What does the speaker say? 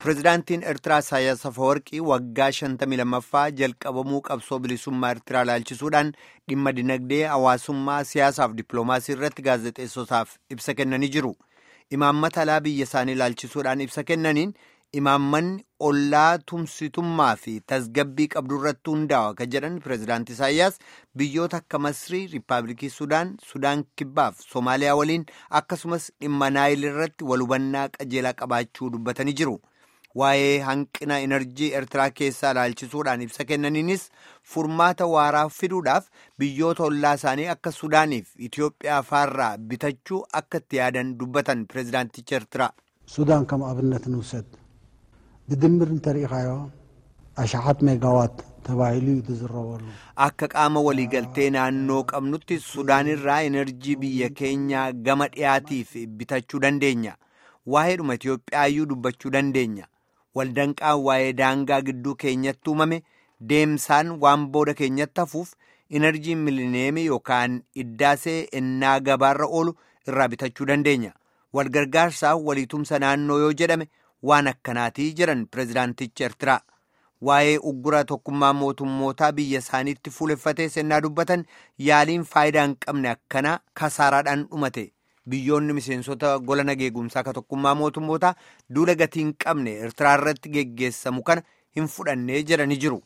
Pireezidaantiin Eertiraa Isaayyaas Afeworqii waggaa 52ffaa jalqabamuu qabsoo bilisummaa Eertiraa ilaalchisuudhaan dhimma dinagdee, hawaasummaa, siyaasaaf dippiloomaasii irratti gaazexeessotaaf ibsa kennanii jiru. Imaammata alaa biyya isaanii ilaalchisuudhaan ibsa kennaniin imaammanni ollaa tumsitummaa fi tasgabbii qabdu irratti hundaa'a kan jedhan Pireezidaantii Isaayyaas biyyoota akka Masrii, Riippaabilikii Sudaan, Sudaan Kibbaaf Soomaaliyaa waliin akkasumas dhimma Naayil irratti walhubannaa qajeelaa qabaachuu dubbatanii jiru. Waa'ee hanqina enerjii Eertiraa keessaa ilaalchisuudhaan ibsa kennaniinis furmaata waaraa fiduudhaaf biyyoota ollaa isaanii akka Sudaaniif Itoophiyaa faarraa bitachuu akka itti yaadan dubbatan Pireezidaantichi Eertiraa. Sudaan kam abinnet nuusad bidimir intariiqayo ashachat meegawaat tabaayiluu yuduzirrawallu. Akka qaama waliigaltee naannoo qabnutti Sudaan irraa enerjii biyya keenya gama dhiyaatiif bitachuu dandeenya. Waa'eedhuma Itoophiyaayyuu dubbachuu dandeenya. Waldanqaan waa'ee daangaa gidduu keenyatti uumame deemsaan waan booda keenyatti hafuuf enerjiin milineemii yookaan iddaasee ennaa gabaarra oolu irraa bitachuu dandeenya. Walgargaarsaaf waliitumsa naannoo yoo jedhame waan akkanaatii jiran Pireezidaantichi Eertiraa. Waa'ee uggura tokkummaa mootummootaa biyya isaaniitti fuuleffatee sennaa dubbatan yaaliin faayidaa hin qabne akkanaa kasaaraadhaan dhumate. Biyyoonni miseensota gola nageegumsaa ka tokkummaa mootummootaa duula gatii hin qabne Eertiraa irratti geggeessamu kana hin fudhannee jedhanii jiru.